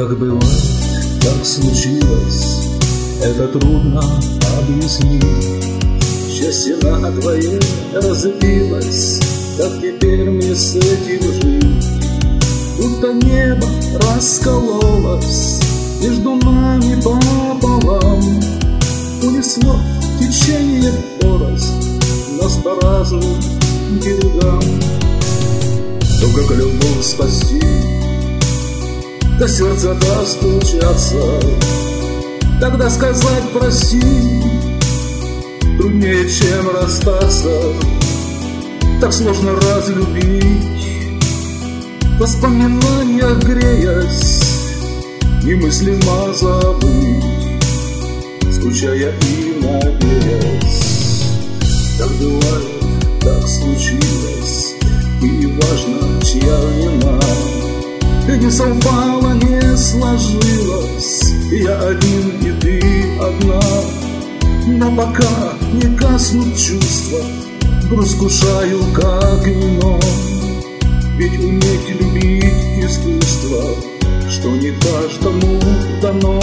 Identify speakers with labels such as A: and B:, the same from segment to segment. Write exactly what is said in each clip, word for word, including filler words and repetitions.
A: Так бывает, так случилось, это трудно объяснить. Счастье на двое разбилось, как теперь мне с этим жить? Будто небо раскололось между нами пополам, унесло течение порость нас по разным берегам. То, как любовь спасти, до сердца достучаться, тогда сказать прости труднее, чем расстаться. Так сложно разлюбить, в воспоминаниях греясь, немыслимо забыть, скучая и надеясь. Так бывает, так случилось, и не важно, чья вина. Ты не совпала, не сложилось, я один и ты одна. Но пока не гаснут чувства, грусть кушаю, как вино. Ведь уметь любить искусство, что не каждому дано.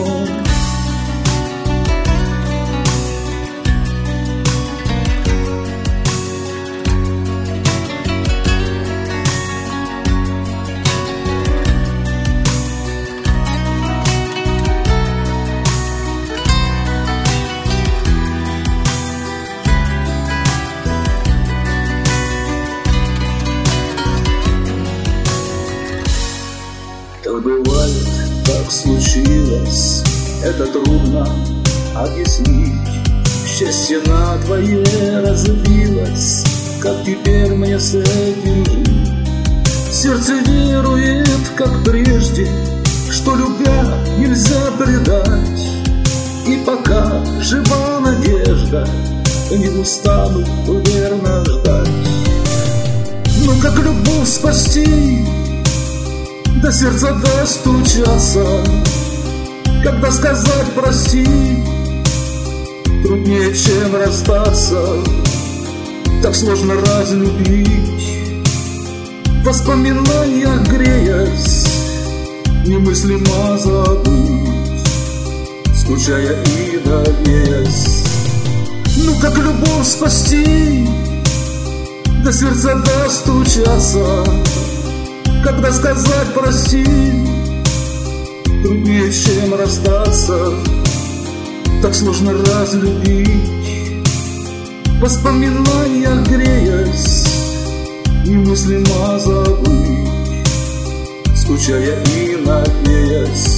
A: Так бывает, так случилось, это трудно объяснить. Счастье на твое разбилось, как теперь мне с этим жить? Сердце верует, как прежде, что любя нельзя предать. И пока жива надежда, не устану верно ждать. Но как любовь спасти, до сердца достучаться, когда сказать прости труднее, чем расстаться. Так сложно разлюбить, в воспоминаниях греясь, немыслимо забыть, скучая и надеясь. Ну как любовь спасти, до сердца достучаться, когда сказать прости труднее, чем расстаться. Так сложно разлюбить, в воспоминаниях греясь, немыслимо забыть, скучая и надеясь.